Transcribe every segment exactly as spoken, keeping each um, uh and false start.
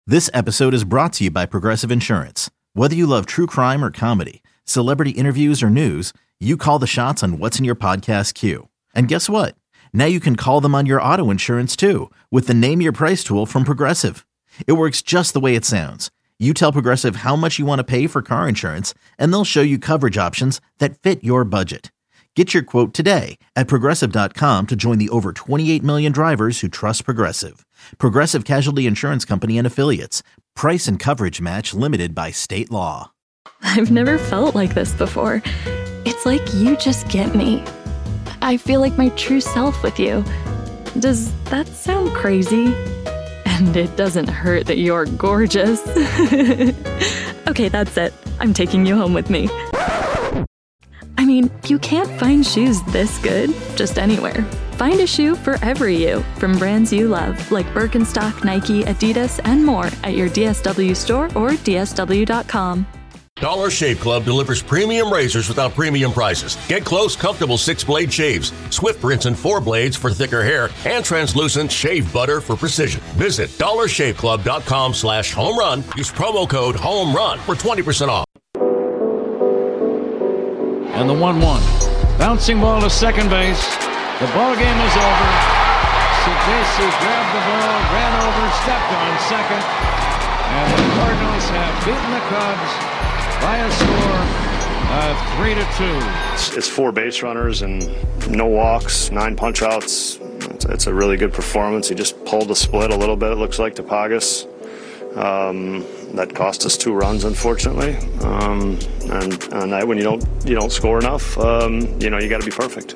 This episode is brought to you by Progressive Insurance. Whether you love true crime or comedy, celebrity interviews or news, you call the shots on what's in your podcast queue. And guess what? Now you can call them on your auto insurance too with the Name Your Price tool from Progressive. It works just the way it sounds. You tell Progressive how much you want to pay for car insurance, and they'll show you coverage options that fit your budget. Get your quote today at Progressive dot com to join the over twenty-eight million drivers who trust Progressive. Progressive Casualty Insurance Company and Affiliates. Price and coverage match limited by state law. I've never felt like this before. It's like you just get me. I feel like my true self with you. Does that sound crazy? And it doesn't hurt that you're gorgeous. Okay, that's it. I'm taking you home with me. I mean, you can't find shoes this good just anywhere. Find a shoe for every you, from brands you love, like Birkenstock, Nike, Adidas, and more at your D S W store or D S W dot com. Dollar Shave Club delivers premium razors without premium prices. Get close, comfortable six-blade shaves, swift rinse and four blades for thicker hair, and translucent shave butter for precision. Visit dollar shave club dot com slash home run. Use promo code HOMERUN for twenty percent off. And the one one. Bouncing ball to second base. The ball game is over. Sidesi grabbed the ball, ran over, stepped on second. And the Cardinals have beaten the Cubs by a score of three to two. It's, it's four base runners and no walks, nine punch outs. It's, it's a really good performance. He just pulled the split a little bit, it looks like, to Pagas. Um, that cost us two runs, unfortunately. Um, and and that, when you don't you don't score enough, um, you know, you got to be perfect.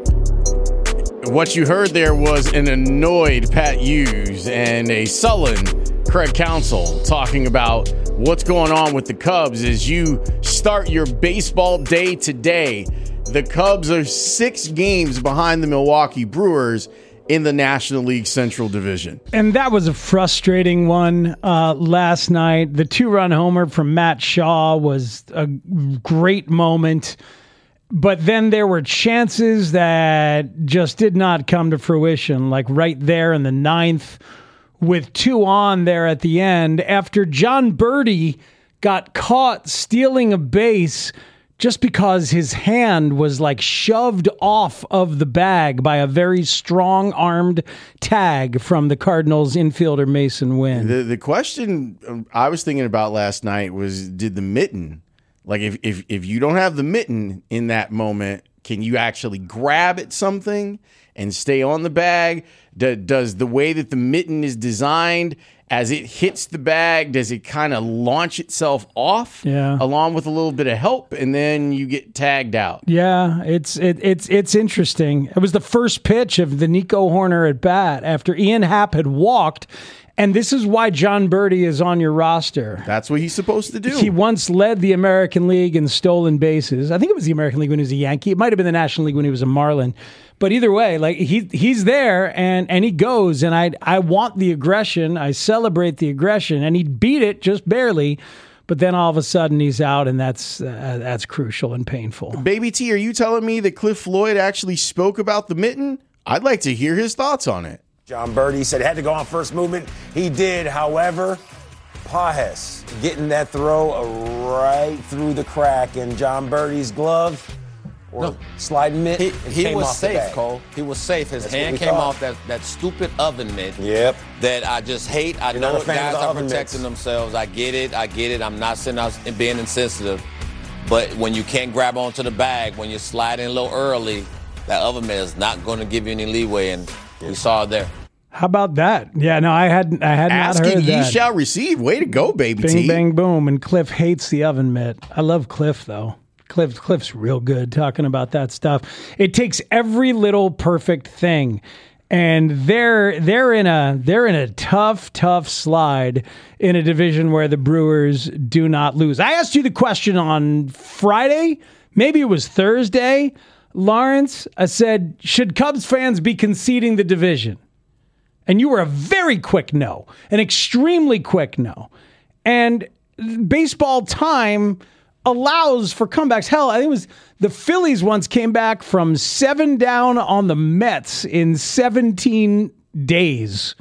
What you heard there was an annoyed Pat Hughes and a sullen Craig Counsell talking about what's going on with the Cubs as you start your baseball day today. The Cubs are six games behind the Milwaukee Brewers in the National League Central Division. And that was a frustrating one uh, last night. The two-run homer from Matt Shaw was a great moment. But then there were chances that just did not come to fruition, like right there in the ninth with two on there at the end after John Birdie got caught stealing a base just because his hand was like shoved off of the bag by a very strong-armed tag from the Cardinals infielder Mason Wynn. The, the question I was thinking about last night was, did the mitten, like if, if, if you don't have the mitten in that moment, can you actually grab at something and stay on the bag? Do, does the way that the mitten is designed, as it hits the bag, does it kind of launch itself off yeah. along with a little bit of help, and then you get tagged out? Yeah, it's it, it's it's interesting. It was the first pitch of the Nico Hoerner at bat after Ian Happ had walked, and this is why John Birdie is on your roster. That's what he's supposed to do. He once led the American League in stolen bases. I think it was the American League when he was a Yankee. It might have been the National League when he was a Marlin. But either way, like he he's there and, and he goes, and I I want the aggression. I celebrate the aggression, and he beat it just barely. But then all of a sudden he's out, and that's uh, that's crucial and painful. Baby T, are you telling me that Cliff Floyd actually spoke about the mitten? I'd like to hear his thoughts on it. John Birdie said he had to go on first movement. He did, however, Pages getting that throw right through the crack in John Birdie's glove. Or no. sliding mitt. He, he was safe, Cole. He was safe. His That's hand came thought. off that, that stupid oven mitt. Yep. That I just hate. I You're know not a fan guys of the are oven protecting mitts. themselves. I get it. I get it. I'm not sitting out and being insensitive. But when you can't grab onto the bag, when you're sliding a little early, that oven mitt is not going to give you any leeway, and yeah. we saw it there. How about that? Yeah, no, I had I had Asking not heard ye that. shall receive. Way to go, baby Bing, T. bang, boom. And Cliff hates the oven mitt. I love Cliff, though. Cliff, Cliff's real good talking about that stuff. It takes every little perfect thing, and they're they're in a they're in a tough, tough slide in a division where the Brewers do not lose. I asked you the question on Friday, maybe it was Thursday, Lawrence. I said, should Cubs fans be conceding the division? And you were a very quick no, an extremely quick no. And baseball time allows for comebacks. Hell, I think it was the Phillies once came back from seven down on the Mets in seventeen days.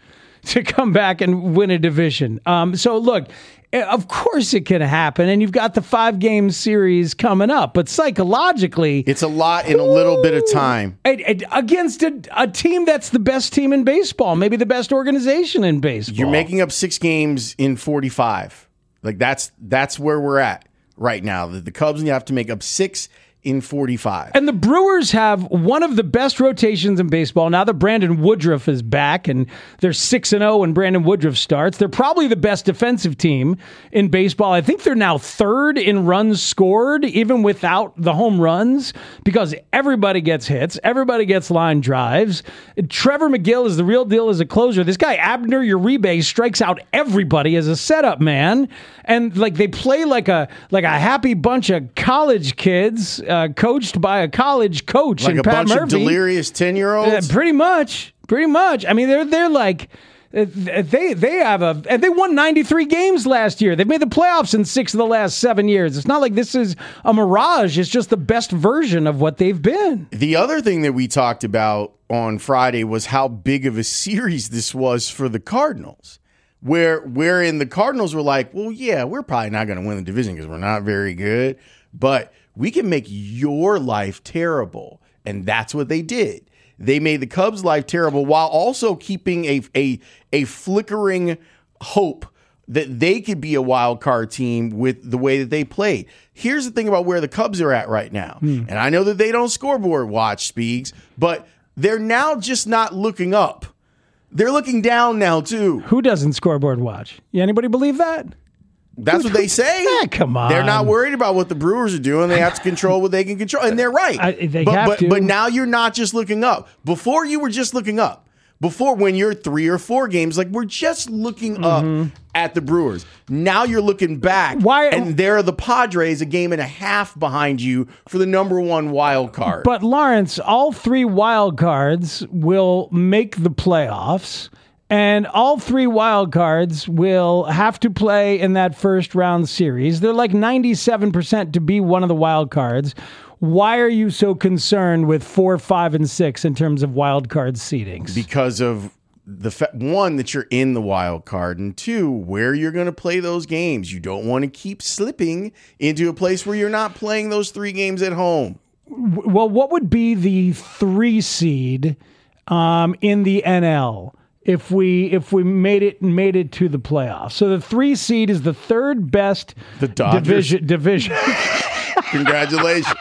to come back and win a division. Um, so look, of course it can happen, and you've got the five-game series coming up. But psychologically, it's a lot in a little bit of time against a, a team that's the best team in baseball, maybe the best organization in baseball. You're making up six games in forty-five. Like that's that's where we're at right now. The, the Cubs have to make up six in forty-five. And the Brewers have one of the best rotations in baseball. Now that Brandon Woodruff is back and they're six and oh when Brandon Woodruff starts, they're probably the best defensive team in baseball. I think they're now third in runs scored, even without the home runs, because everybody gets hits, everybody gets line drives. Trevor McGill is the real deal as a closer. This guy, Abner Uribe, strikes out everybody as a setup man. And like they play like a like a happy bunch of college kids, uh, coached by a college coach, like and a Pat bunch Murphy. of delirious ten-year-olds. Uh, pretty much, pretty much. I mean, they're they're like uh, they they have a and they won ninety-three games last year. They've made the playoffs in six of the last seven years. It's not like this is a mirage. It's just the best version of what they've been. The other thing that we talked about on Friday was how big of a series this was for the Cardinals. Where wherein the Cardinals were like, well, yeah, we're probably not going to win the division because we're not very good, but we can make your life terrible. And that's what they did. They made the Cubs' life terrible while also keeping a a, a flickering hope that they could be a wild card team with the way that they played. Here's the thing about where the Cubs are at right now. Hmm. And I know that they don't scoreboard watch, Speaks, but they're now just not looking up. They're looking down now, too. Who doesn't scoreboard watch? Yeah, anybody believe that? That's what they say. Ah, come on. They're not worried about what the Brewers are doing. They have to control what they can control. And they're right. I, they but, have but, to. But now you're not just looking up. Before you were just looking up. Before, when you're three or four games, like we're just looking mm-hmm. up at the Brewers. Now you're looking back. Why? And they're the Padres a game and a half behind you for the number one wild card. But Lawrence, all three wild cards will make the playoffs. And all three wild cards will have to play in that first round series. They're like ninety-seven percent to be one of the wild cards. Why are you so concerned with four, five, and six in terms of wild card seedings? Because of the fa- one, that you're in the wild card, and two, where you're going to play those games. You don't want to keep slipping into a place where you're not playing those three games at home. Well, what would be the three seed um, in the N L? If we if we made it made it to the playoffs? So the three seed is the third best the division division. Congratulations.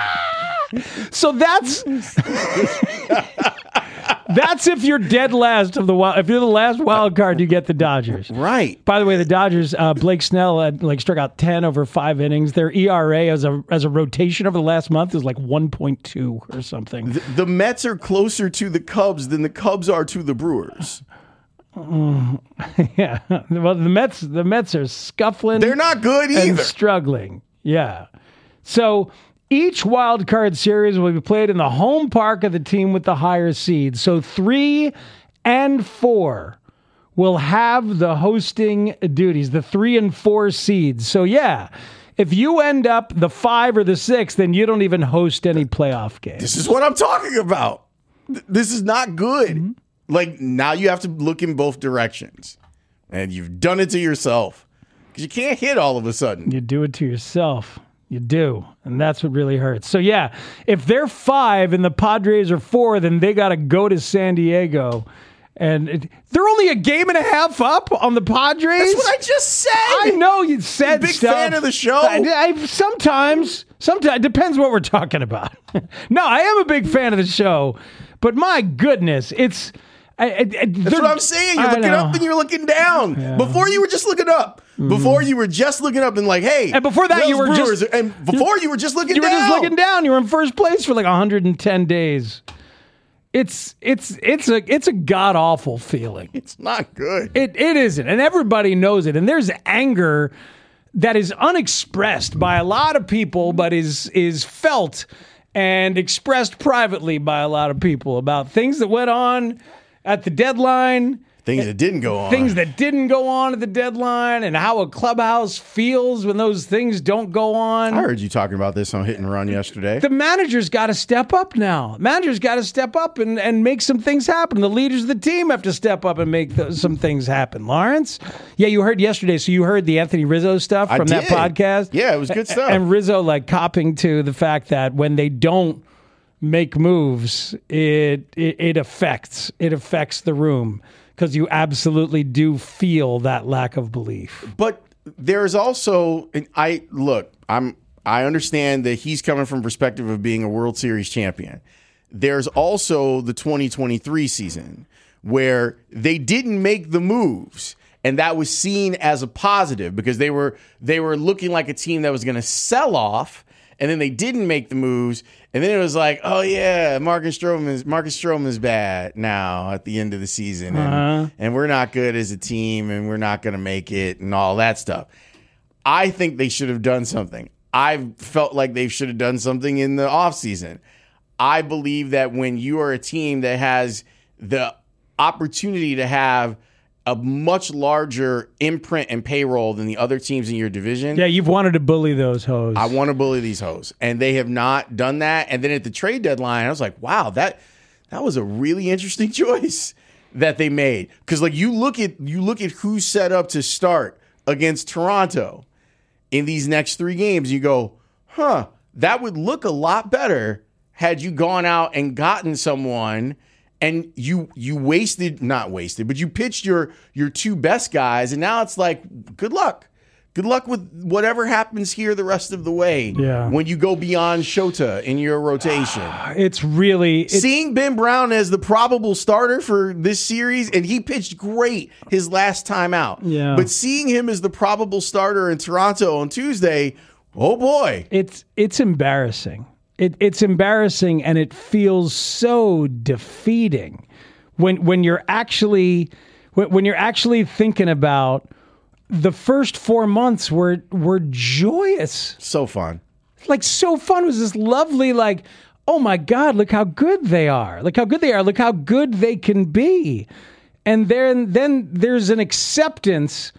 So that's that's if you're dead last of the wild. If you're the last wild card, you get the Dodgers. Right. By the way, the Dodgers, uh, Blake Snell had like struck out ten over five innings. Their E R A as a as a rotation over the last month is like one point two or something. The, the Mets are closer to the Cubs than the Cubs are to the Brewers. Mm, yeah. Well, the Mets the Mets are scuffling. They're not good either. And struggling. Yeah. So each wild card series will be played in the home park of the team with the higher seed. So three and four will have the hosting duties, the three and four seeds. So yeah, if you end up the five or the six, then you don't even host any playoff games. This is what I'm talking about. This is not good. Mm-hmm. Like now you have to look in both directions. And you've done it to yourself. Because you can't hit all of a sudden. You do it to yourself. You do, and that's what really hurts. So, yeah, if they're five and the Padres are four, then they got to go to San Diego. And it, they're only a game and a half up on the Padres. That's what I just said. I know you said Big stuff. fan of the show. I, I, sometimes, sometimes, it depends what we're talking about. No, I am a big fan of the show, but my goodness, it's... I, I, That's what I'm saying. You're I looking know. up and you're looking down. Yeah. Before you were just looking up. Mm. Before you were just looking up and like, hey. And before that, you were Brewers. just. And before you were just looking you down. You were just looking down. You were in first place for like one hundred ten days. It's it's it's a it's a god awful feeling. It's not good. It it isn't, and everybody knows it. And there's anger that is unexpressed by a lot of people, but is is felt and expressed privately by a lot of people about things that went on at the deadline Things that didn't go on. Things that didn't go on at the deadline and how a clubhouse feels when those things don't go on. I heard you talking about this on Hit and Run yesterday. The manager's got to step up now. Manager's got to step up and, and make some things happen. The leaders of the team have to step up and make th- some things happen. Lawrence? Yeah, you heard yesterday. So you heard the Anthony Rizzo stuff from that podcast? Yeah, it was good stuff. And Rizzo like copping to the fact that when they don't make moves, it it, it affects it affects the room. Because you absolutely do feel that lack of belief. But there's also, and I look, I'm I understand that he's coming from perspective of being a World Series champion. There's also the twenty twenty-three season where they didn't make the moves, and that was seen as a positive because they were they were looking like a team that was going to sell off, and then they didn't make the moves. And then it was like, oh yeah, Marcus Stroman is Marcus Stroman is bad now at the end of the season, and, Uh-huh. and we're not good as a team, and we're not going to make it, and all that stuff. I think they should have done something. I felt like they should have done something in the offseason. I believe that when you are a team that has the opportunity to have a much larger imprint and payroll than the other teams in your division. Yeah, you've wanted to bully those hoes. I want to bully these hoes, and they have not done that. And then at the trade deadline, I was like, wow, that that was a really interesting choice that they made. Because like you look at you look at who's set up to start against Toronto in these next three games, you go, huh, that would look a lot better had you gone out and gotten someone. And you you wasted, not wasted, but you pitched your your two best guys, and now it's like, good luck. Good luck with whatever happens here the rest of the way Yeah. when you go beyond Shota in your rotation. It's really... It's, Seeing Ben Brown as the probable starter for this series, and he pitched great his last time out. Yeah. But seeing him as the probable starter in Toronto on Tuesday, oh boy. it's it's embarrassing. It, it's embarrassing, and it feels so defeating when when you're actually when, when you're actually thinking about the first four months were were joyous, So fun. like so fun. It was this lovely, like, oh my God, look how good they are, look how good they are, look how good they can be, and then then there's an acceptance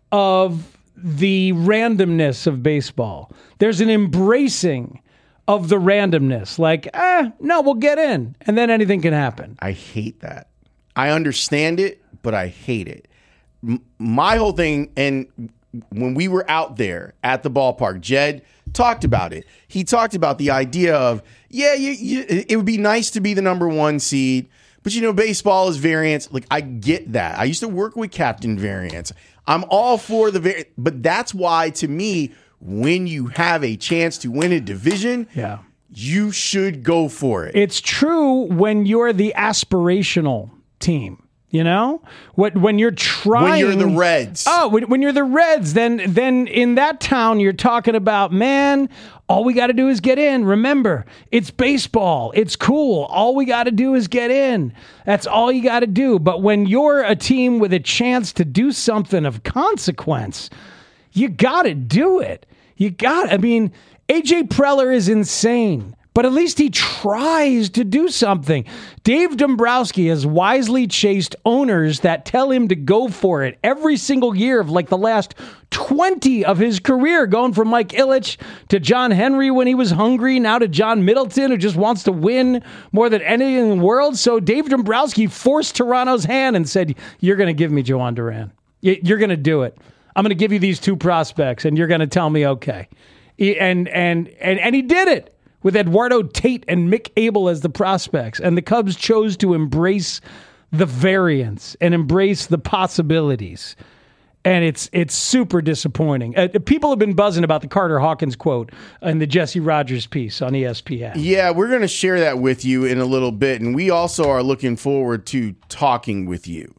of the randomness of baseball. There's an embracing of the randomness, like, eh, no, we'll get in, and then anything can happen. I hate that. I understand it, but I hate it. M- my whole thing, and when we were out there at the ballpark, Jed talked about it. He talked about the idea of, yeah, you, you, it would be nice to be the number one seed, but you know, baseball is variance. Like, I get that. I used to work with Captain Variance. I'm all for the variance, but that's why, to me, when you have a chance to win a division, Yeah. you should go for it. It's true when you're the aspirational team, you know? What when you're trying When you're the Reds. Oh, when, when you're the Reds, then then in that town you're talking about, man, all we got to do is get in. Remember, it's baseball. It's cool. All we got to do is get in. That's all you got to do. But when you're a team with a chance to do something of consequence, you got to do it. You got, I mean, A J Preller is insane, but at least he tries to do something. Dave Dombrowski has wisely chased owners that tell him to go for it every single year of like the last twenty of his career, going from Mike Ilitch to John Henry when he was hungry, now to John Middleton, who just wants to win more than anything in the world. So Dave Dombrowski forced Toronto's hand and said, you're going to give me Joan Duran. You're going to do it. I'm going to give you these two prospects, and you're going to tell me okay. And and and and he did it with Eduardo Tate and Mick Abel as the prospects. And the Cubs chose to embrace the variance and embrace the possibilities. And it's it's super disappointing. Uh, people have been buzzing about the Carter Hawkins quote in the Jesse Rogers piece on E S P N. Yeah, we're going to share that with you in a little bit. And we also are looking forward to talking with you.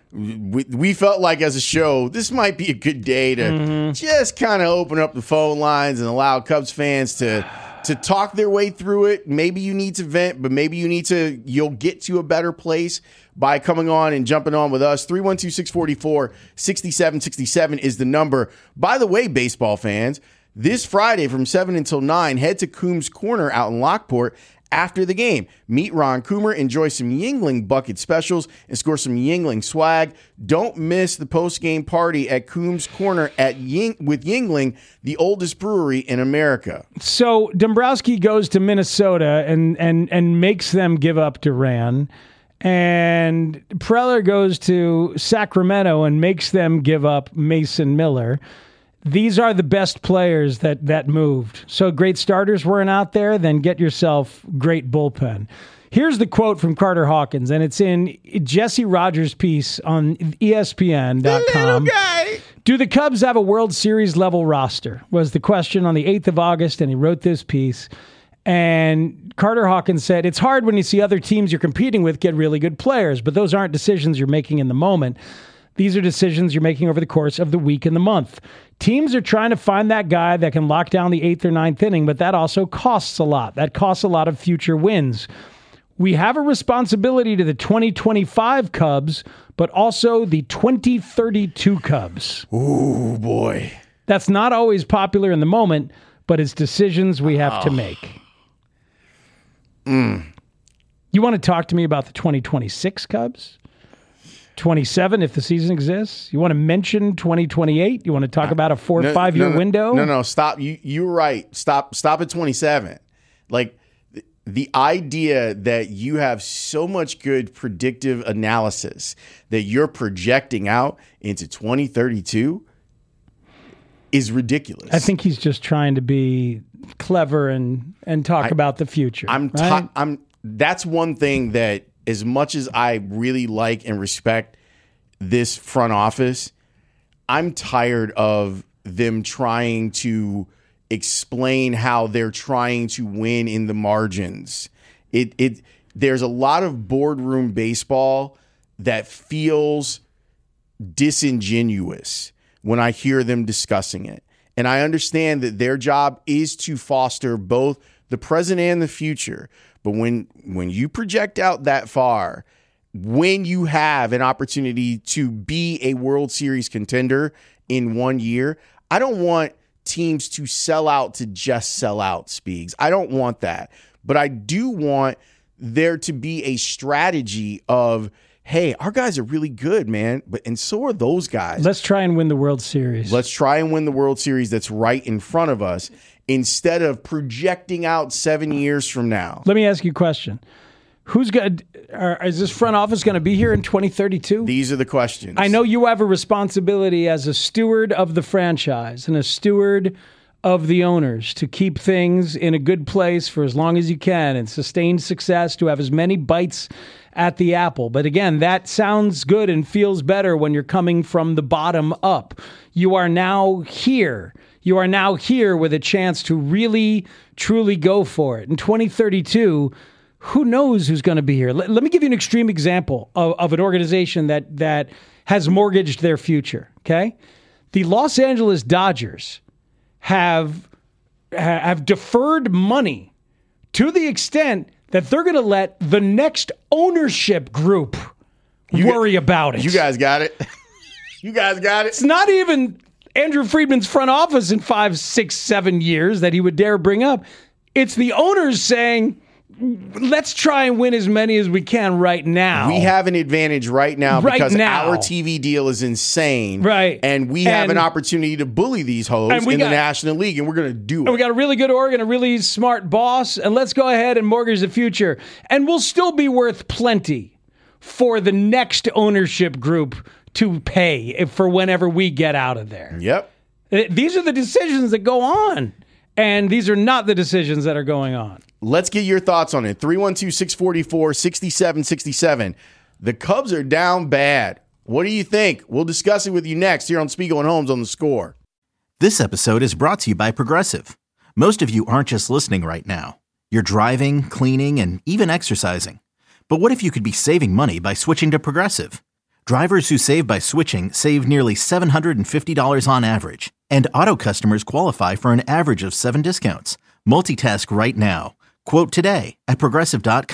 We, we felt like as a show, this might be a good day to mm-hmm. just kind of open up the phone lines and allow Cubs fans to to talk their way through it. Maybe you need to vent, but maybe you need to, you'll get to a better place by coming on and jumping on with us. three one two, six four four, six seven six seven is the number. By the way, baseball fans, this Friday from seven until nine, head to Coombs Corner out in Lockport after the game. Meet Ron Coomer, enjoy some Yuengling bucket specials, and score some Yuengling swag. Don't miss the post-game party at Coombs Corner at Ying- with Yuengling, the oldest brewery in America. So Dombrowski goes to Minnesota and and and makes them give up Duran. And Preller goes to Sacramento and makes them give up Mason Miller. These are the best players that that moved. So great starters weren't out there, then get yourself great bullpen. Here's the quote from Carter Hawkins, and it's in Jesse Rogers' piece on E S P N dot com. Do the Cubs have a World Series level roster? Was the question on the eighth of August, and he wrote this piece. And Carter Hawkins said, it's hard when you see other teams you're competing with get really good players, but those aren't decisions you're making in the moment. These are decisions you're making over the course of the week and the month. Teams are trying to find that guy that can lock down the eighth or ninth inning, but that also costs a lot. That costs a lot of future wins. We have a responsibility to the twenty twenty-five Cubs, but also the twenty thirty-two Cubs. Ooh, boy. That's not always popular in the moment, but it's decisions we have oh. to make. Mm. You want to talk to me about the twenty twenty-six Cubs? twenty-seven if the season exists? You want to mention twenty twenty-eight? You want to talk about a four or no, five year no, no, window? No, no, stop. You, you're right. Stop, stop at twenty-seven. Like the, the idea that you have so much good predictive analysis that you're projecting out into twenty thirty-two is ridiculous. I think he's just trying to be clever and, and talk I, about the future. I'm, right? t- I'm, that's one thing that, as much as I really like and respect this front office, I'm tired of them trying to explain how they're trying to win in the margins. It it there's a lot of boardroom baseball that feels disingenuous when I hear them discussing it. And I understand that their job is to foster both the present and the future. But when when you project out that far, when you have an opportunity to be a World Series contender in one year, I don't want teams to sell out to just sell out, Speegs. I don't want that. But I do want there to be a strategy of, hey, our guys are really good, man, but and so are those guys. Let's try and win the World Series. Let's try and win the World Series that's right in front of us instead of projecting out seven years from now. Let me ask you a question. Who's good? Is this front office going to be here in twenty thirty-two? These are the questions. I know you have a responsibility as a steward of the franchise and a steward of the owners to keep things in a good place for as long as you can and sustain success, to have as many bites at the apple. But again, that sounds good and feels better when you're coming from the bottom up. You are now here. You are now here with a chance to really, truly go for it. In twenty thirty-two, who knows who's going to be here? Let, let me give you an extreme example of, of an organization that that has mortgaged their future, okay? The Los Angeles Dodgers have have deferred money to the extent that they're going to let the next ownership group you worry got, about it. You guys got it. You guys got it. It's not even Andrew Friedman's front office in five, six, seven years that he would dare bring up. It's the owners saying, let's try and win as many as we can right now. We have an advantage right now right because now. our T V deal is insane. Right. And we and, have an opportunity to bully these hoes in got, the National League, and we're going to do it. And we got a really good org and a really smart boss, and let's go ahead and mortgage the future. And we'll still be worth plenty for the next ownership group to pay for whenever we get out of there. Yep. These are the decisions that go on, and these are not the decisions that are going on. Let's get your thoughts on it. three one two, six four four, six seven six seven. The Cubs are down bad. What do you think? We'll discuss it with you next here on Spiegel and Holmes on The Score. This episode is brought to you by Progressive. Most of you aren't just listening right now. You're driving, cleaning, and even exercising. But what if you could be saving money by switching to Progressive? Drivers who save by switching save nearly seven hundred fifty dollars on average. And auto customers qualify for an average of seven discounts. Multitask right now. Quote today at Progressive dot com.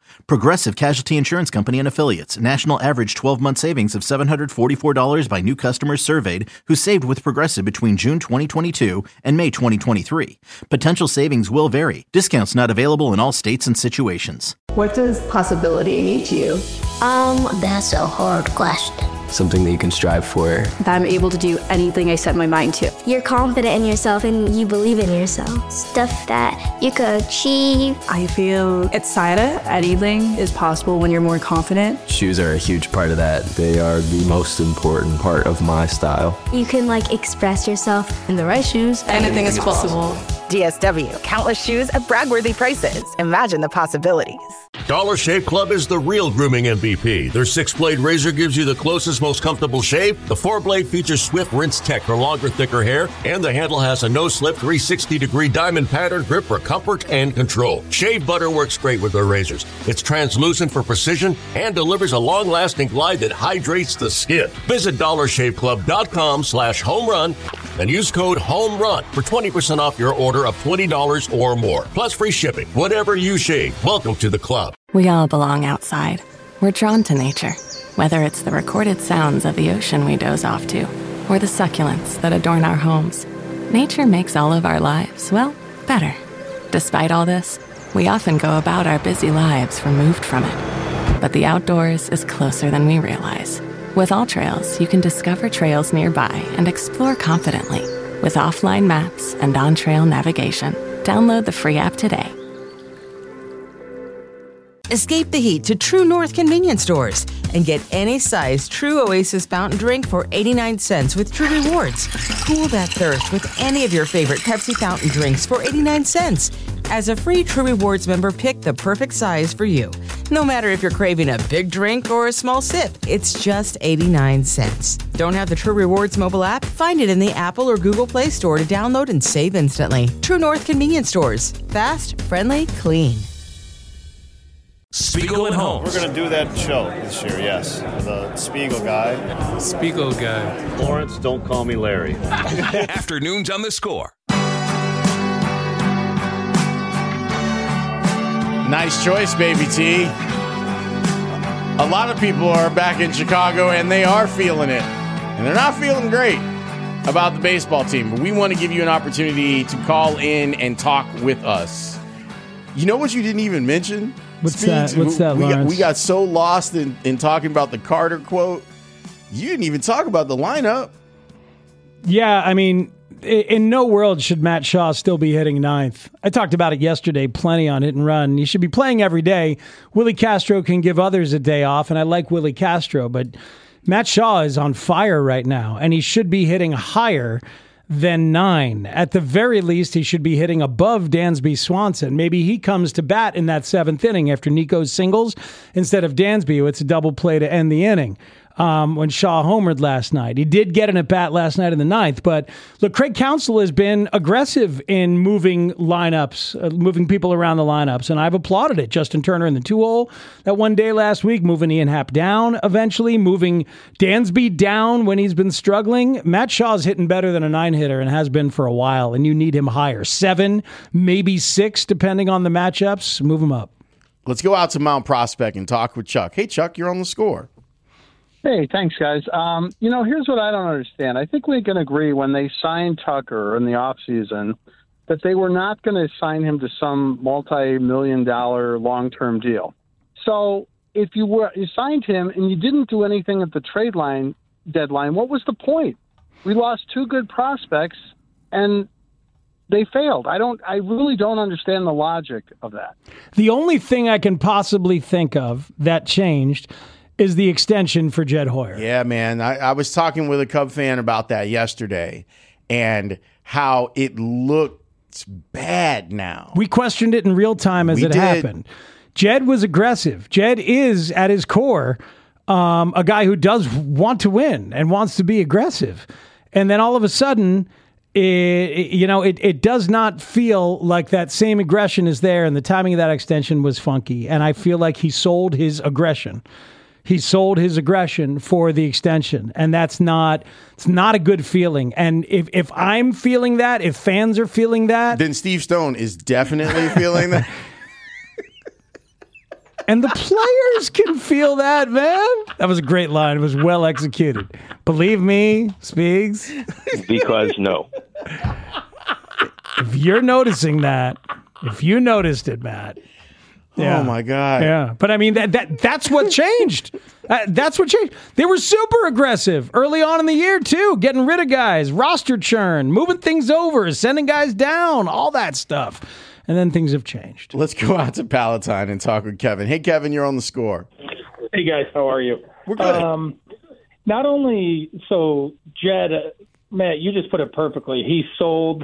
Progressive Casualty Insurance Company and Affiliates. National average twelve-month savings of seven hundred forty-four dollars by new customers surveyed who saved with Progressive between June twenty twenty-two and May twenty twenty-three. Potential savings will vary. Discounts not available in all states and situations. What does possibility mean to you? Um, that's a hard question. Something that you can strive for. That I'm able to do anything I set my mind to. You're confident in yourself and you believe in yourself. Stuff that you could achieve. I feel excited. Anything is possible when you're more confident. Shoes are a huge part of that. They are the most important part of my style. You can like express yourself. In the right shoes, anything is possible. D S W, countless shoes at brag-worthy prices. Imagine the possibilities. Dollar Shave Club is the real grooming M V P. Their six-blade razor gives you the closest, most comfortable shave. The four-blade features Swift Rinse Tech for longer, thicker hair. And the handle has a no-slip three sixty degree diamond pattern grip for comfort and control. Shave butter works great with their razors. It's translucent for precision and delivers a long-lasting glide that hydrates the skin. Visit dollar shave club dot com slash home run and use code HOMERUN for twenty percent off your order of twenty dollars or more. Plus free shipping. Whatever you shave, welcome to the club. We all belong outside. We're drawn to nature, whether it's the recorded sounds of the ocean we doze off to, or the succulents that adorn our homes. Nature makes all of our lives, well, better. Despite all this, we often go about our busy lives removed from it. But the outdoors is closer than we realize. With AllTrails, you can discover trails nearby and explore confidently. With offline maps and on-trail navigation, download the free app today. Escape the heat to True North convenience stores and get any size True Oasis fountain drink for eighty-nine cents with True Rewards. Cool that thirst with any of your favorite Pepsi fountain drinks for eighty-nine cents. As a free True Rewards member, pick the perfect size for you. No matter if you're craving a big drink or a small sip, it's just eighty-nine cents. Don't have the True Rewards mobile app? Find it in the Apple or Google Play Store to download and save instantly. True North convenience stores. Fast, friendly, clean. Spiegel and Holmes. We're going to do that show this year, yes. The Spiegel guy. Spiegel guy. Lawrence, don't call me Larry. Afternoons on The Score. Nice choice, Baby T. A lot of people are back in Chicago, and they are feeling it. And they're not feeling great about the baseball team. But we want to give you an opportunity to call in and talk with us. You know what you didn't even mention? What's Speeds? that? What's that, we, Lawrence? got, we got so lost in, in talking about the Carter quote. You didn't even talk about the lineup. Yeah, I mean, in no world should Matt Shaw still be hitting ninth. I talked about it yesterday, plenty on Hit and Run. He should be playing every day. Willie Castro can give others a day off, and I like Willie Castro, but Matt Shaw is on fire right now, and he should be hitting higher than nine. At the very least, he should be hitting above Dansby Swanson. Maybe he comes to bat in that seventh inning after Nico's singles instead of Dansby. It's a double play to end the inning. Um, when Shaw homered last night. He did get an at-bat last night in the ninth, but look, Craig Counsell has been aggressive in moving lineups, uh, moving people around the lineups, and I've applauded it. Justin Turner in the two-hole that one day last week, moving Ian Happ down eventually, moving Dansby down when he's been struggling. Matt Shaw's hitting better than a nine-hitter and has been for a while, and you need him higher. Seven, maybe six, depending on the matchups. Move him up. Let's go out to Mount Prospect and talk with Chuck. Hey, Chuck, you're on The Score. Hey, thanks, guys. Um, you know, here's what I don't understand. I think we can agree when they signed Tucker in the offseason that they were not going to sign him to some multi-million dollar long-term deal. So if you were you signed him and you didn't do anything at the trade line deadline, what was the point? We lost two good prospects and they failed. I don't. I really don't understand the logic of that. The only thing I can possibly think of that changed is the extension for Jed Hoyer. Yeah, man. I, I was talking with a Cub fan about that yesterday and how it looks bad now. We questioned it in real time as we it did. happened. Jed was aggressive. Jed is, at his core, um, a guy who does want to win and wants to be aggressive. And then all of a sudden, it, it, you know, it, it does not feel like that same aggression is there, and the timing of that extension was funky. And I feel like he sold his aggression. He sold his aggression for the extension, and that's not it's not a good feeling. And if, if I'm feeling that, if fans are feeling that, then Steve Stone is definitely feeling that. And the players can feel that, man. That was a great line. It was well executed. Believe me, Speaks. Because no. If you're noticing that, if you noticed it, Matt. Yeah. Oh, my God. Yeah. But, I mean, that that that's what changed. uh, that's what changed. They were super aggressive early on in the year, too, getting rid of guys, roster churn, moving things over, sending guys down, all that stuff. And then things have changed. Let's go out to Palatine and talk with Kevin. Hey, Kevin, you're on the Score. Hey, guys. How are you? We're good. Um, not only, so, Jed, uh, Matt, you just put it perfectly. He sold...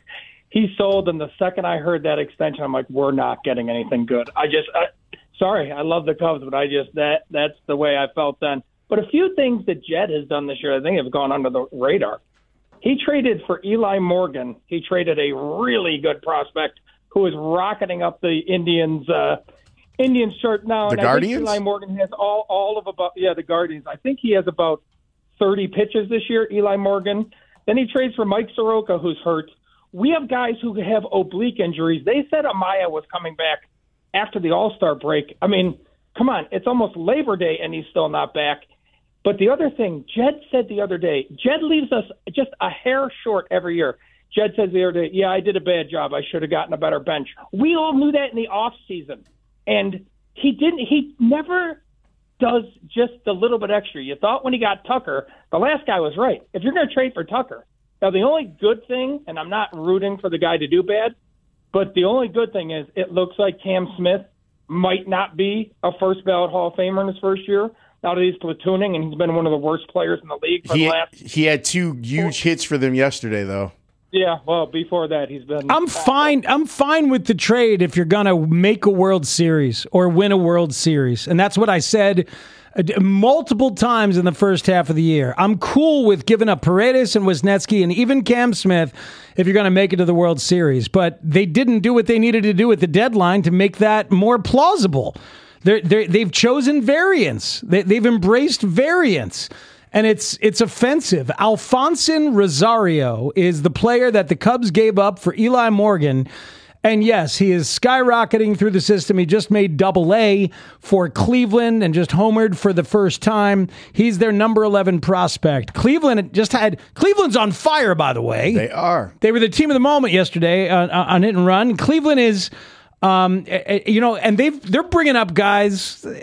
He sold, and the second I heard that extension, I'm like, we're not getting anything good. I just, I, sorry, I love the Cubs, but I just, that that's the way I felt then. But a few things that Jed has done this year, I think, have gone under the radar. He traded for Eli Morgan. He traded a really good prospect who is rocketing up the Indians' uh, Indians chart now. The and Guardians? I think Eli Morgan has all, all of about, yeah, the Guardians. I think he has about thirty pitches this year, Eli Morgan. Then he trades for Mike Soroka, who's hurt. We have guys who have oblique injuries. They said Amaya was coming back after the All-Star break. I mean, come on, it's almost Labor Day and he's still not back. But the other thing, Jed said the other day, Jed leaves us just a hair short every year. Jed says the other day, yeah, I did a bad job. I should have gotten a better bench. We all knew that in the off season. And he didn't, he never does just a little bit extra. You thought when he got Tucker, the last guy was right. If you're going to trade for Tucker, now, the only good thing, and I'm not rooting for the guy to do bad, but the only good thing is it looks like Cam Smith might not be a first ballot Hall of Famer in his first year. Now that he's platooning, and he's been one of the worst players in the league for He, the last. he had two huge hits for them yesterday, though. Yeah, well, before that, he's been. I'm fine. I'm fine with the trade if you're gonna make a World Series or win a World Series, and that's what I said multiple times in the first half of the year. I'm cool with giving up Paredes and Wisniewski and even Cam Smith if you're going to make it to the World Series. But they didn't do what they needed to do at the deadline to make that more plausible. They're, they're, they've chosen variance. They, they've embraced variance. And it's it's offensive. Alfonso Rosario is the player that the Cubs gave up for Eli Morgan. And yes, he is skyrocketing through the system. He just made double A for Cleveland and just homered for the first time. He's their number eleven prospect. Cleveland just had, Cleveland's on fire, by the way. They are. They were the team of the moment yesterday on, on Hit and Run. Cleveland is, um, you know, and they've, they're bringing up guys,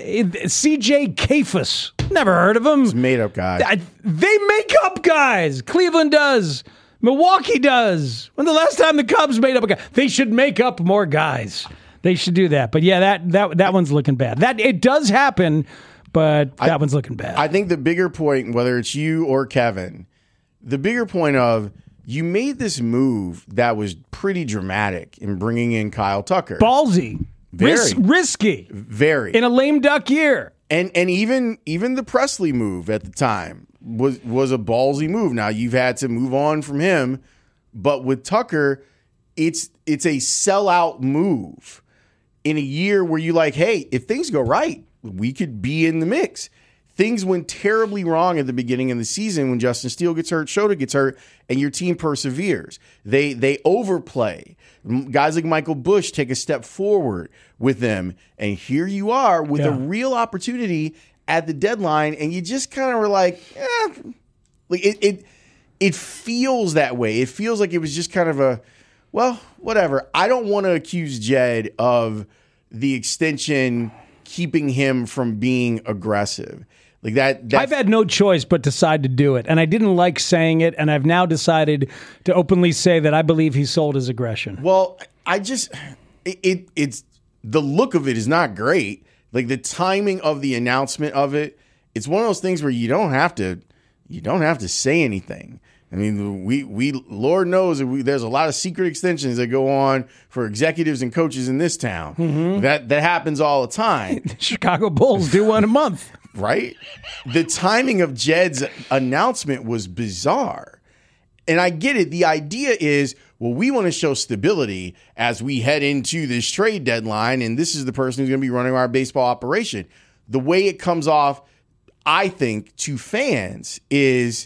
C J Kayfus. Never heard of him. It's made up guy. They make up guys. Cleveland does. Milwaukee does. When the last time the Cubs made up a guy? They should make up more guys. They should do that. But yeah, that that that one's looking bad. That it does happen, but that I, one's looking bad. I think the bigger point, whether it's you or Kevin, the bigger point of you made this move that was pretty dramatic in bringing in Kyle Tucker. Ballsy. Very. Ris- risky. Very. In a lame duck year. And and even even the Presley move at the time was was a ballsy move. Now you've had to move on from him, but with Tucker, it's it's a sellout move in a year where you like, hey, if things go right, we could be in the mix. Things went terribly wrong at the beginning of the season when Justin Steele gets hurt, Shota gets hurt, and your team perseveres. They they overplay. Guys like Michael Busch take a step forward with them, and here you are with yeah. a real opportunity at the deadline, and you just kind of were like, eh. like it, it it feels that way. It feels like it was just kind of a, well, whatever. I don't want to accuse Jed of the extension keeping him from being aggressive. Like that, that. I've had no choice but decide to do it, and I didn't like saying it, and I've now decided to openly say that I believe he sold his aggression. Well, I just it, it it's the look of it is not great. Like the timing of the announcement of it, it's one of those things where you don't have to you don't have to say anything. I mean, we we Lord knows that we, there's a lot of secret extensions that go on for executives and coaches in this town. Mm-hmm. That that happens all the time. The Chicago Bulls do one a month. Right? The timing of Jed's announcement was bizarre. And I get it. The idea is, well, we want to show stability as we head into this trade deadline, and this is the person who's going to be running our baseball operation. The way it comes off, I think, to fans is,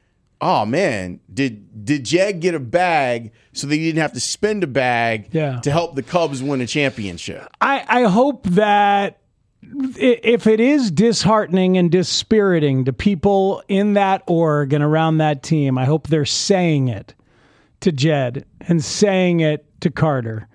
oh, man, did did Jed get a bag so they didn't have to spend a bag yeah. to help the Cubs win a championship? I, I hope that if it is disheartening and dispiriting to people in that org and around that team, I hope they're saying it to Jed and saying it to Carter.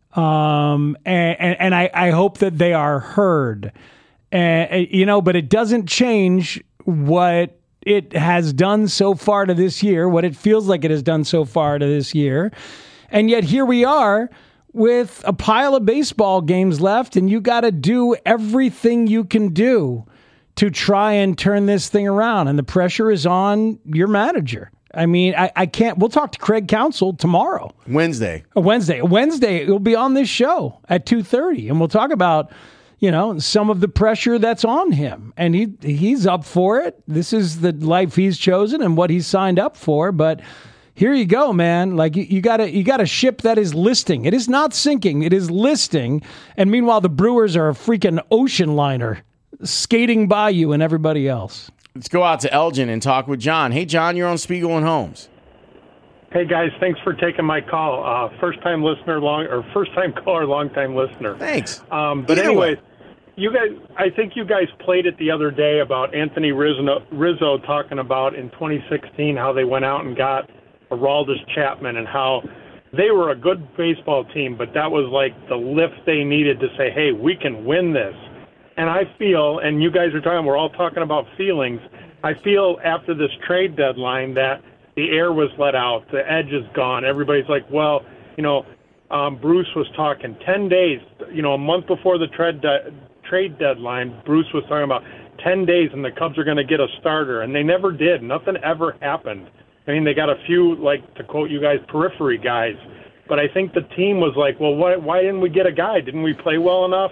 Um, and, and, and I, I hope that they are heard. And, you know, but it doesn't change what it has done so far to this year, what it feels like it has done so far to this year. And yet here we are with a pile of baseball games left, and you got to do everything you can do to try and turn this thing around. And the pressure is on your manager. I mean, I, I can't, we'll talk to Craig Counsell tomorrow. Wednesday. A Wednesday. Wednesday, it'll be on this show at two thirty, and we'll talk about, you know, some of the pressure that's on him. And he he's up for it. This is the life he's chosen and what he's signed up for, but here you go, man. Like you, you got a you got a ship that is listing. It is not sinking. It is listing. And meanwhile, the Brewers are a freaking ocean liner skating by you and everybody else. Let's go out to Elgin and talk with John. Hey, John, you're on Spiegel and Holmes. Hey guys, thanks for taking my call. Uh, first time listener, long or first time caller, long time listener. Thanks. Um, but Either anyway, way. you guys, I think you guys played it the other day about Anthony Rizzo, Rizzo talking about in twenty sixteen how they went out and got Aroldis Chapman and how they were a good baseball team, but that was like the lift they needed to say, hey, we can win this. And I feel, and you guys are talking, we're all talking about feelings, I feel after this trade deadline that the air was let out, the edge is gone. Everybody's like, well, you know, um, Bruce was talking ten days, you know, a month before the trade, de- trade deadline, Bruce was talking about ten days and the Cubs are going to get a starter, and they never did. Nothing ever happened. I mean, they got a few, like, to quote you guys, periphery guys. But I think the team was like, well, why, why didn't we get a guy? Didn't we play well enough?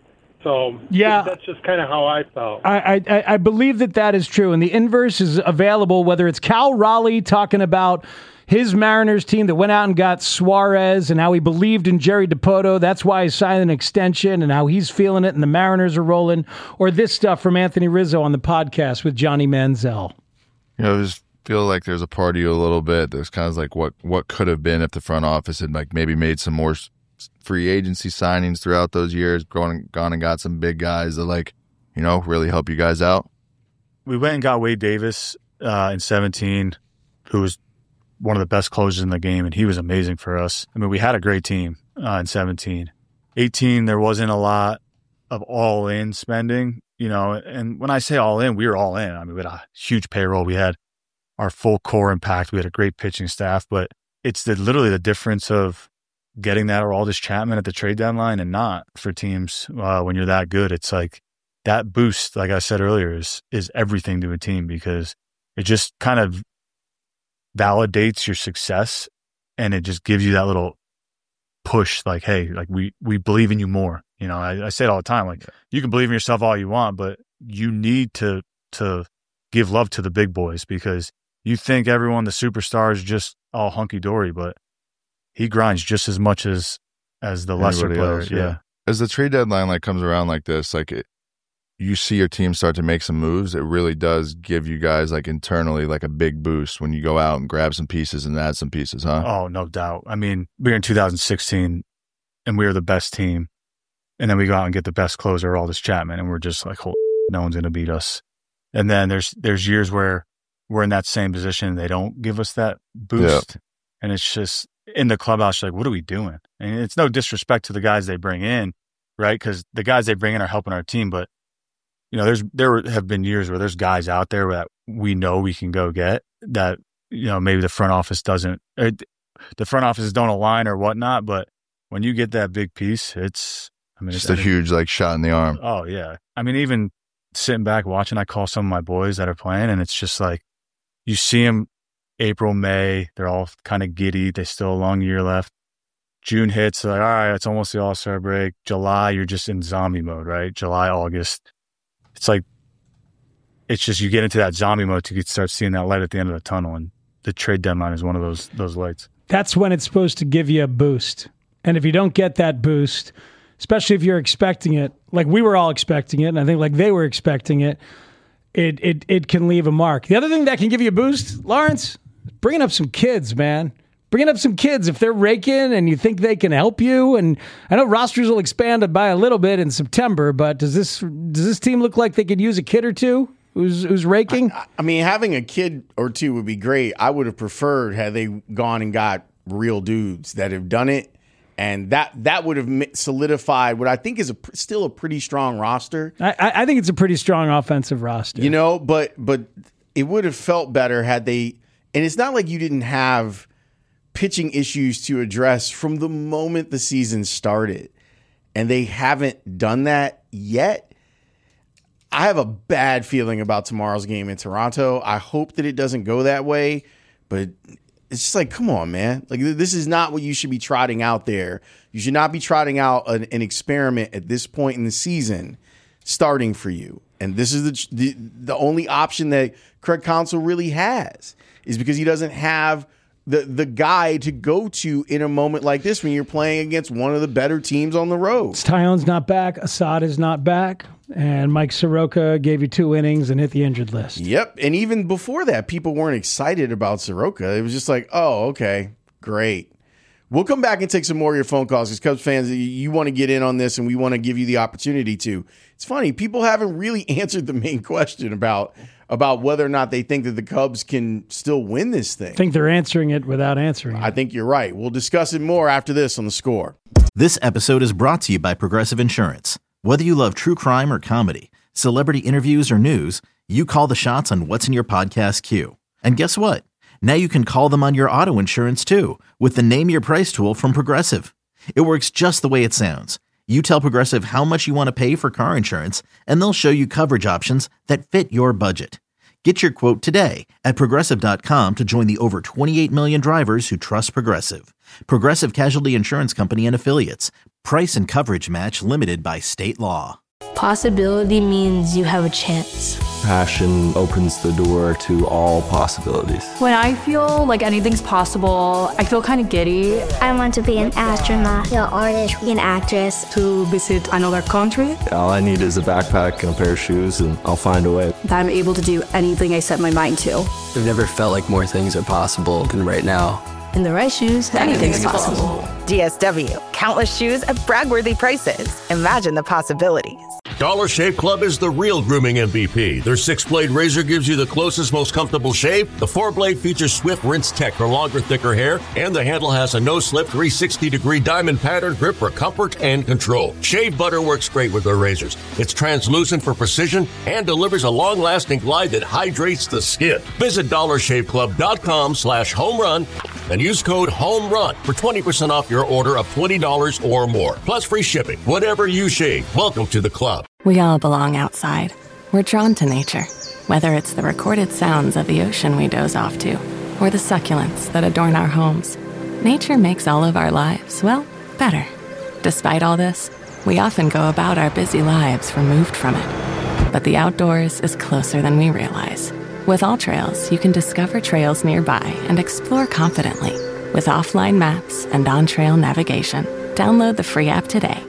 So yeah, that's just kind of how I felt. I, I I believe that that is true. And the inverse is available, whether it's Cal Raleigh talking about his Mariners team that went out and got Suarez and how he believed in Jerry Dipoto. That's why he signed an extension and how he's feeling it and the Mariners are rolling. Or this stuff from Anthony Rizzo on the podcast with Johnny Manziel. You know, just feel like there's a part of you a little bit. There's kind of like what, what could have been if the front office had like maybe made some more free agency signings throughout those years, gone, gone and got some big guys that like, you know, really help you guys out. We went and got Wade Davis uh, in seventeen, who was one of the best closers in the game, and he was amazing for us. I mean, we had a great team uh, in seventeen. eighteen, there wasn't a lot of all-in spending, you know, and when I say all-in, we were all in. I mean, we had a huge payroll. We had our full core impact. We had a great pitching staff, but it's the, literally the difference of getting that Aroldis Chapman at the trade deadline and not for teams uh, when you're that good. It's like that boost, like I said earlier, is is everything to a team because it just kind of validates your success and it just gives you that little push like, hey, like we, we believe in you more. You know, I, I say it all the time, like you can believe in yourself all you want, but you need to to give love to the big boys because you think everyone, the superstar, is just all hunky-dory, but he grinds just as much as as the lesser Everybody players. else, yeah. yeah. As the trade deadline like comes around like this, like it, you see your team start to make some moves. It really does give you guys like internally like a big boost when you go out and grab some pieces and add some pieces, huh? Oh, no doubt. I mean, we were in two thousand sixteen and we were the best team, and then we go out and get the best closer, Aroldis Chapman, and we're just like, oh, no one's going to beat us. And then there's there's years where we're in that same position and they don't give us that boost, yeah. And it's just in the clubhouse, you're like, what are we doing? And it's no disrespect to the guys they bring in, right? Because the guys they bring in are helping our team, but you know, there's there have been years where there's guys out there that we know we can go get that, you know, maybe the front office doesn't, or the front offices don't align or whatnot. But when you get that big piece, it's, I mean, just it's a huge like shot in the arm. Oh yeah, I mean, even sitting back watching, I call some of my boys that are playing, and it's just like you see them April, May, they're all kind of giddy. They still a long year left. June hits, like, all right, it's almost the All-Star break. July, you're just in zombie mode, right? July, August. It's like, it's just you get into that zombie mode to start seeing that light at the end of the tunnel. And the trade deadline is one of those those lights. That's when it's supposed to give you a boost. And if you don't get that boost, especially if you're expecting it, like we were all expecting it, and I think like they were expecting it, it it it can leave a mark. The other thing that can give you a boost, Lawrence, bringing up some kids, man. Bringing up some kids if they're raking and you think they can help you. And I know rosters will expand by a little bit in September, but does this does this team look like they could use a kid or two who's who's raking? I, I mean, having a kid or two would be great. I would have preferred had they gone and got real dudes that have done it, and that that would have solidified what I think is a, still a pretty strong roster. I, I think it's a pretty strong offensive roster. You know, but but it would have felt better had they. And it's not like you didn't have pitching issues to address from the moment the season started, and they haven't done that yet. I have a bad feeling about tomorrow's game in Toronto. I hope that it doesn't go that way, but it's just like, come on, man. Like, this is not what you should be trotting out there. You should not be trotting out an, an experiment at this point in the season starting for you. And this is the, the the only option that Craig Counsell really has, is because he doesn't have the the guy to go to in a moment like this when you're playing against one of the better teams on the road. Taillon's not back. Assad is not back. And Mike Soroka gave you two innings and hit the injured list. Yep. And even before that, people weren't excited about Soroka. It was just like, oh, okay, great. We'll come back and take some more of your phone calls because Cubs fans, you want to get in on this and we want to give you the opportunity to. It's funny. People haven't really answered the main question about about whether or not they think that the Cubs can still win this thing. I think they're answering it without answering it. I think you're right. We'll discuss it more after this on The Score. This episode is brought to you by Progressive Insurance. Whether you love true crime or comedy, celebrity interviews or news, you call the shots on what's in your podcast queue. And guess what? Now you can call them on your auto insurance too with the Name Your Price tool from Progressive. It works just the way it sounds. You tell Progressive how much you want to pay for car insurance, and they'll show you coverage options that fit your budget. Get your quote today at Progressive dot com to join the over twenty-eight million drivers who trust Progressive. Progressive Casualty Insurance Company and Affiliates. Price and coverage match limited by state law. Possibility means you have a chance. Passion opens the door to all possibilities. When I feel like anything's possible, I feel kind of giddy. I want to be an astronaut, an artist, an actress. To visit another country. All I need is a backpack and a pair of shoes, and I'll find a way. That I'm able to do anything I set my mind to. I've never felt like more things are possible than right now. In the right shoes, anything's possible. D S W. Countless shoes at brag-worthy prices. Imagine the possibilities. Dollar Shave Club is the real grooming M V P. Their six-blade razor gives you the closest, most comfortable shave. The four-blade features Swift Rinse Tech for longer, thicker hair. And the handle has a no-slip three hundred sixty degree diamond pattern grip for comfort and control. Shave butter works great with their razors. It's translucent for precision and delivers a long-lasting glide that hydrates the skin. Visit dollar shave club dot com slash home run and use code HOMERUN for twenty percent off your order of twenty dollars or more. Plus free shipping. Whatever you shave, welcome to the club. We all belong outside. We're drawn to nature, whether it's the recorded sounds of the ocean we doze off to, or the succulents that adorn our homes. Nature makes all of our lives, well, better. Despite all this, we often go about our busy lives removed from it. But the outdoors is closer than we realize. With AllTrails, you can discover trails nearby and explore confidently. With offline maps and on-trail navigation, download the free app today.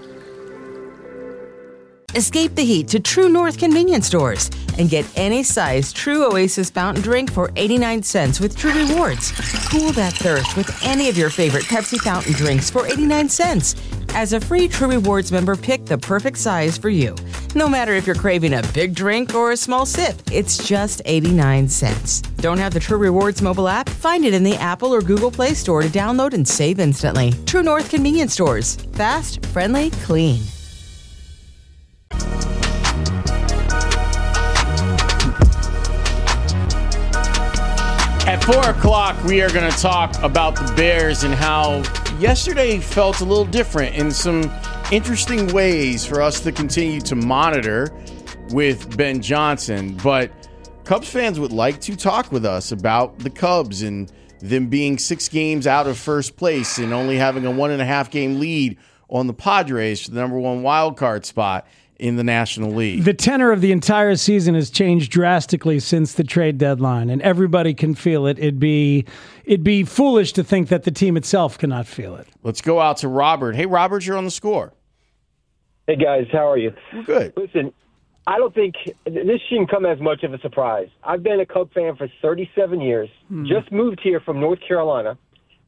Escape the heat to True North convenience stores and get any size True Oasis fountain drink for eighty-nine cents with True Rewards. Cool that thirst with any of your favorite Pepsi fountain drinks for eighty-nine cents. As a free True Rewards member, pick the perfect size for you. No matter if you're craving a big drink or a small sip, it's just eighty-nine cents. Don't have the True Rewards mobile app? Find it in the Apple or Google Play Store to download and save instantly. True North convenience stores. Fast, friendly, clean. At four o'clock, we are going to talk about the Bears and how yesterday felt a little different in some interesting ways for us to continue to monitor with Ben Johnson. But Cubs fans would like to talk with us about the Cubs and them being six games out of first place and only having a one and a half game lead on the Padres for the number one wild card spot in the National League. The tenor of the entire season has changed drastically since the trade deadline, and everybody can feel it. It'd be it'd be foolish to think that the team itself cannot feel it. Let's go out to Robert. Hey, Robert, you're on The Score. Hey, guys, how are you? We're good. Listen, I don't think this shouldn't come as much of a surprise. I've been a Cub fan for thirty-seven years, hmm. just moved here from North Carolina,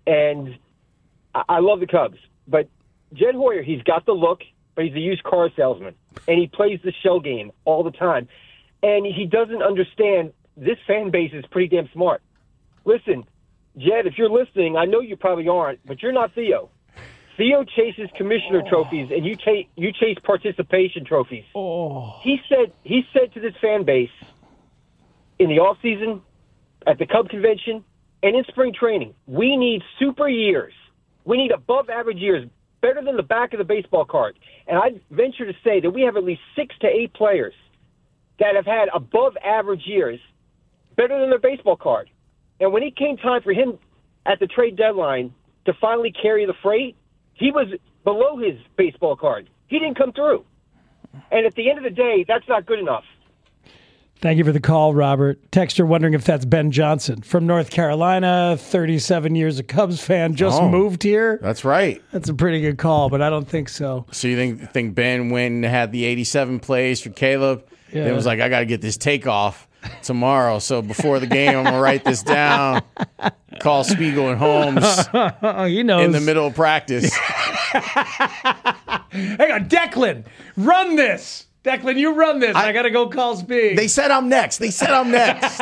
And I, I love the Cubs. But Jed Hoyer, he's got the look, but he's a used car salesman. And he plays the shell game all the time. And he doesn't understand this fan base is pretty damn smart. Listen, Jed, if you're listening, I know you probably aren't, but you're not Theo. Theo chases commissioner oh. trophies, and you chase you chase participation trophies. Oh. He said he said to this fan base in the off season, at the Cub convention, and in spring training, we need super years. We need above average years, better than the back of the baseball card. And I venture to say that we have at least six to eight players that have had above average years, better than their baseball card. And when it came time for him at the trade deadline to finally carry the freight, he was below his baseball card. He didn't come through. And at the end of the day, that's not good enough. Thank you for the call, Robert. Texter wondering if that's Ben Johnson from North Carolina, thirty-seven years a Cubs fan, just oh, moved here. That's right. That's a pretty good call, but I don't think so. So you think think Ben went and had the eighty-seven plays for Caleb? Yeah. And it was like, I got to get this takeoff tomorrow. So before the game, I'm going to write this down. Call Spiegel and Holmes he knows. in the middle of practice. Hang on, Declan, run this. Declan, you run this. I, I got to go call Spiegel. They said I'm next. They said I'm next.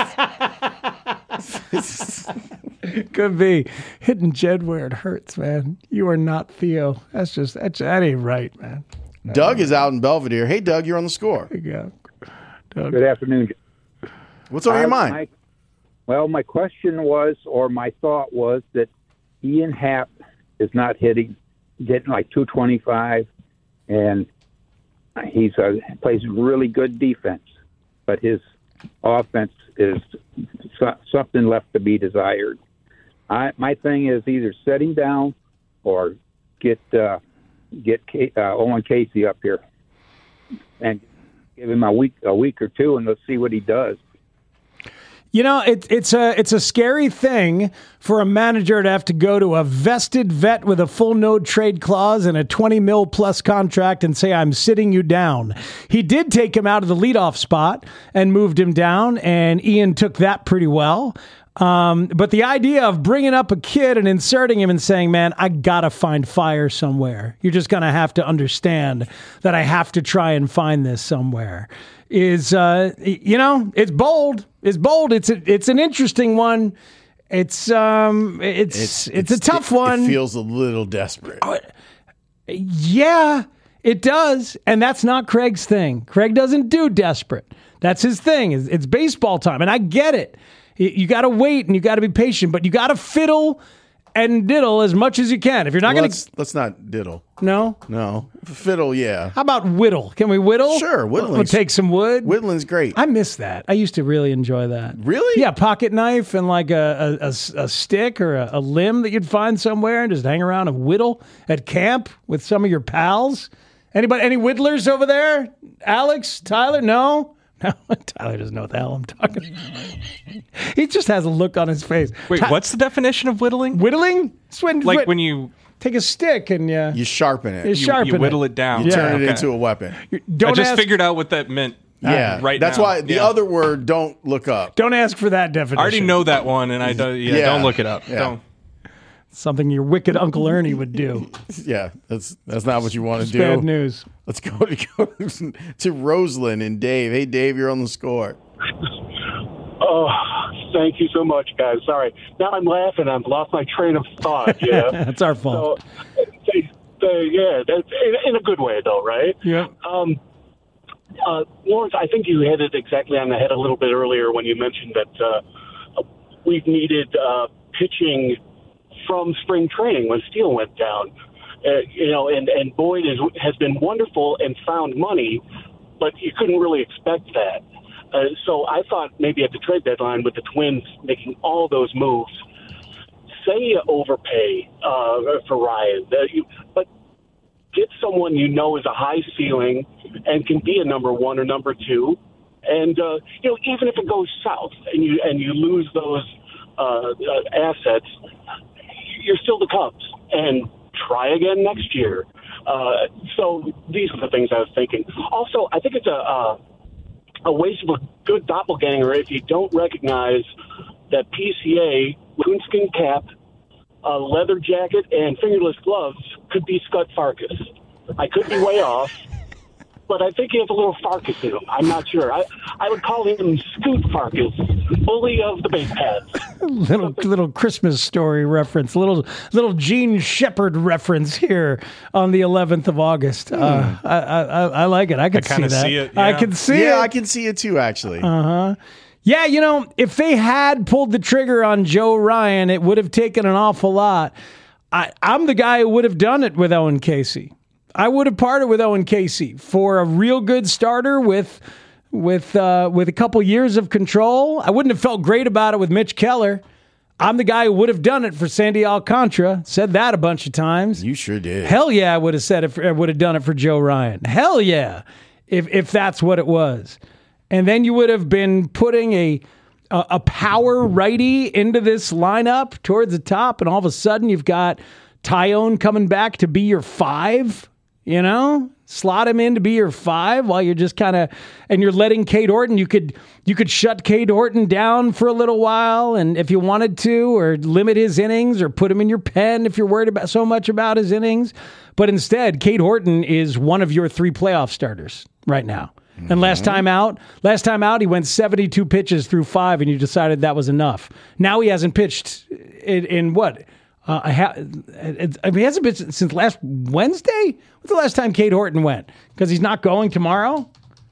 Could be. Hitting Jed where it hurts, man. You are not Theo. That's just, that's, that ain't right, man. Doug is out in Belvedere. Hey, Doug, you're on the score. There you go. Doug. Good afternoon. What's on I, your mind? My, well, my question was, or my thought was, that Ian Happ is not hitting, getting like two twenty-five, and he's uh, plays really good defense, but his offense is so, something left to be desired. I, my thing is either set him down or get uh, get K, uh, Owen Casey up here and give him a week a week or two, and let's see what he does. You know, it, it's a it's a scary thing for a manager to have to go to a vested vet with a full no trade clause and a twenty mil plus contract and say, I'm sitting you down. He did take him out of the leadoff spot and moved him down, and Ian took that pretty well. Um, but the idea of bringing up a kid and inserting him and saying, man, I got to find fire somewhere. You're just going to have to understand that I have to try and find this somewhere. Is, uh, you know, it's bold. It's bold. It's a, it's an interesting one. It's it's it's, it's, it's a tough it, one. It feels a little desperate. Uh, yeah, it does. And that's not Craig's thing. Craig doesn't do desperate. That's his thing. It's, it's baseball time. And I get it. You got to wait and you got to be patient, but you got to fiddle and diddle as much as you can. If you're not well, going to... Let's, let's not diddle. No? No. Fiddle, yeah. How about whittle? Can we whittle? Sure. Whittling. We'll take some wood. Whittling's great. I miss that. I used to really enjoy that. Really? Yeah, pocket knife and like a, a, a, a stick or a, a limb that you'd find somewhere and just hang around and whittle at camp with some of your pals. Anybody? Any whittlers over there? Alex? Tyler? No? No, Tyler doesn't know what the hell I'm talking about. He just has a look on his face. Wait, Ty- what's the definition of whittling? Whittling? It's when, like when, when you take a stick and you... You sharpen it. You, you sharpen you whittle it. it down. You yeah. turn it okay. into a weapon. Don't I just ask, figured out what that meant. Yeah, uh, right That's now. why the yeah. other word, don't look up. Don't ask for that definition. I already know that one, and I don't, yeah, Yeah. don't look it up. Yeah. Don't. Something your wicked Uncle Ernie would do. Yeah, that's that's not what you want to do. Bad news. Let's go to go to Roseland and Dave. Hey, Dave, you're on the score. Oh, thank you so much, guys. Sorry. Now I'm laughing. I've lost my train of thought. Yeah, that's our fault. So, they, they, yeah, that's in, in a good way, though, right? Yeah. Um, uh, Lawrence, I think you hit it exactly on the head a little bit earlier when you mentioned that uh, we've needed uh, pitching from spring training when Steele went down. Uh, you know, and, and Boyd is, has been wonderful and found money, but you couldn't really expect that. Uh, so I thought maybe at the trade deadline with the Twins making all those moves, say you overpay uh, for Ryan, uh, you, but get someone you know is a high ceiling and can be a number one or number two. And, uh, you know, even if it goes south and you and you lose those uh, uh, assets, you're still the Cubs. And try again next year. Uh, so these are the things I was thinking. Also, I think it's a, a, a waste of a good doppelganger if you don't recognize that P C A, coonskin cap, a leather jacket and fingerless gloves could be Scott Farkas. I could be way off, but I think he has a little Farkas in him. I'm not sure. I, I would call him Scoot Farkas, bully of the base pads. little little Christmas Story reference, little little Gene Shepard reference here on the eleventh of August. Hmm. Uh, I, I I like it. I can I kinda see that. see it, I yeah. can see yeah, it. I can see it too, actually. Uh huh. Yeah, you know, if they had pulled the trigger on Joe Ryan, it would have taken an awful lot. I, I'm the guy who would have done it with Owen Casey. I would have parted with Owen Casey for a real good starter with with uh, with a couple years of control. I wouldn't have felt great about it with Mitch Keller. I'm the guy who would have done it for Sandy Alcantara. Said that a bunch of times. You sure did. Hell yeah, I would have said it. For, I would have done it for Joe Ryan. Hell yeah, if if that's what it was. And then you would have been putting a, a a power righty into this lineup towards the top, and all of a sudden you've got Tyone coming back to be your five, you know? Slot him in to be your five while you're just kind of, and you're letting Cade Horton, you could you could shut Cade Horton down for a little while, and if you wanted to, or limit his innings, or put him in your pen if you're worried about so much about his innings. But instead, Cade Horton is one of your three playoff starters right now. And last time out, last time out, he went seventy-two pitches through five, and you decided that was enough. Now he hasn't pitched in, in what? Uh, a ha- it, I mean, he hasn't pitched since last Wednesday? What's the last time Cade Horton went? Because he's not going tomorrow?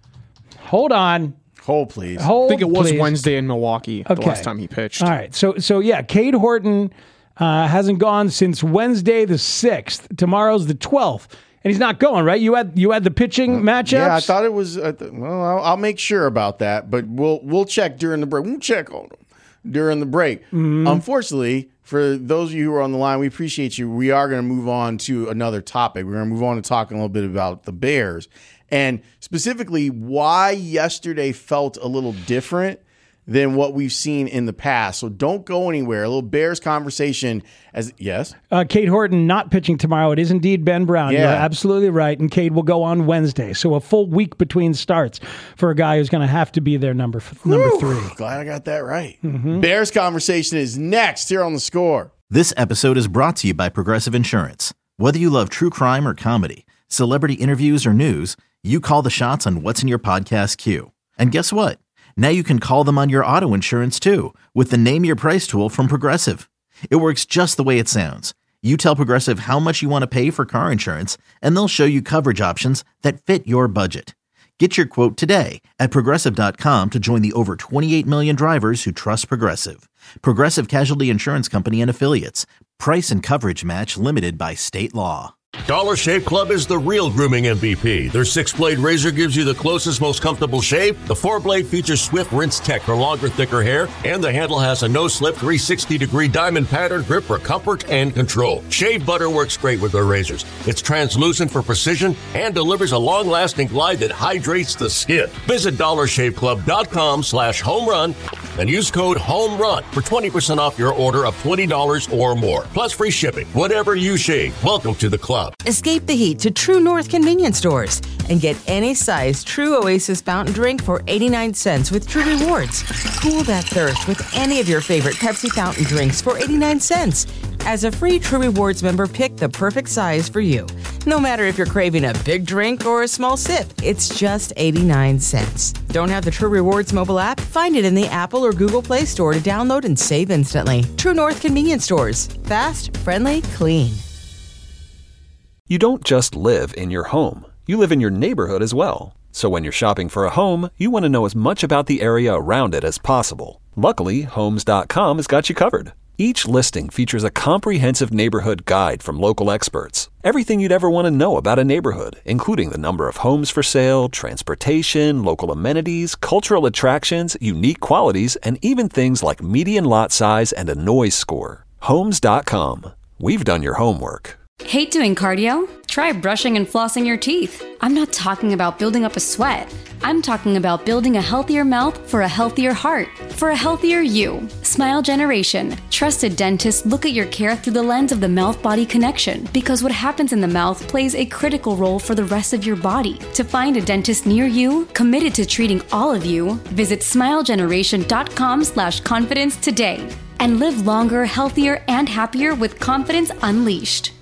Hold on. Hold, please. Hold, I think it was please. Wednesday in Milwaukee, Okay. the last time he pitched. All right. So, so yeah, Cade Horton uh, hasn't gone since Wednesday the sixth. Tomorrow's the twelfth. And he's not going, right? You had you had the pitching matchups? Yeah, I thought it was. Uh, th- well, I'll, I'll make sure about that, but we'll we'll check during the break. We'll check on them during the break. Mm-hmm. Unfortunately, for those of you who are on the line, we appreciate you. We are going to move on to another topic. We're going to move on to talking a little bit about the Bears, and specifically why yesterday felt a little different than what we've seen in the past. So don't go anywhere. A little Bears conversation. As yes, uh, Cade Horton not pitching tomorrow. It is indeed Ben Brown. Yeah. You're absolutely right. And Cade will go on Wednesday. So a full week between starts for a guy who's going to have to be there number number Whew, three. Glad I got that right. Mm-hmm. Bears conversation is next here on The Score. This episode is brought to you by Progressive Insurance. Whether you love true crime or comedy, celebrity interviews or news, you call the shots on what's in your podcast queue. And guess what? Now you can call them on your auto insurance too with the Name Your Price tool from Progressive. It works just the way it sounds. You tell Progressive how much you want to pay for car insurance, and they'll show you coverage options that fit your budget. Get your quote today at Progressive dot com to join the over twenty-eight million drivers who trust Progressive. Progressive Casualty Insurance Company and Affiliates. Price and coverage match limited by state law. Dollar Shave Club is the real grooming M V P. Their six-blade razor gives you the closest, most comfortable shave. The four-blade features swift rinse tech for longer, thicker hair. And the handle has a no-slip three hundred sixty degree diamond pattern grip for comfort and control. Shave butter works great with their razors. It's translucent for precision and delivers a long-lasting glide that hydrates the skin. Visit dollar shave club dot com slash home run and use code HOMERUN for twenty percent off your order of twenty dollars or more. Plus free shipping. Whatever you shave, welcome to the club. Escape the heat to True North convenience stores and get any size True Oasis fountain drink for eighty-nine cents with True Rewards. Cool that thirst with any of your favorite Pepsi fountain drinks for eighty-nine cents. As a free True Rewards member, pick the perfect size for you. No matter if you're craving a big drink or a small sip, it's just eighty-nine cents. Don't have the True Rewards mobile app? Find it in the Apple or Google Play Store to download and save instantly. True North convenience stores. Fast, friendly, clean. You don't just live in your home. You live in your neighborhood as well. So when you're shopping for a home, you want to know as much about the area around it as possible. Luckily, Homes dot com has got you covered. Each listing features a comprehensive neighborhood guide from local experts. Everything you'd ever want to know about a neighborhood, including the number of homes for sale, transportation, local amenities, cultural attractions, unique qualities, and even things like median lot size and a noise score. Homes dot com. We've done your homework. Hate doing cardio? Try brushing and flossing your teeth. I'm not talking about building up a sweat. I'm talking about building a healthier mouth for a healthier heart, for a healthier you. Smile Generation. Trusted dentists look at your care through the lens of the mouth-body connection, because what happens in the mouth plays a critical role for the rest of your body. To find a dentist near you, committed to treating all of you, visit smile generation dot com slash confidence today. and live longer, healthier, and happier with confidence unleashed.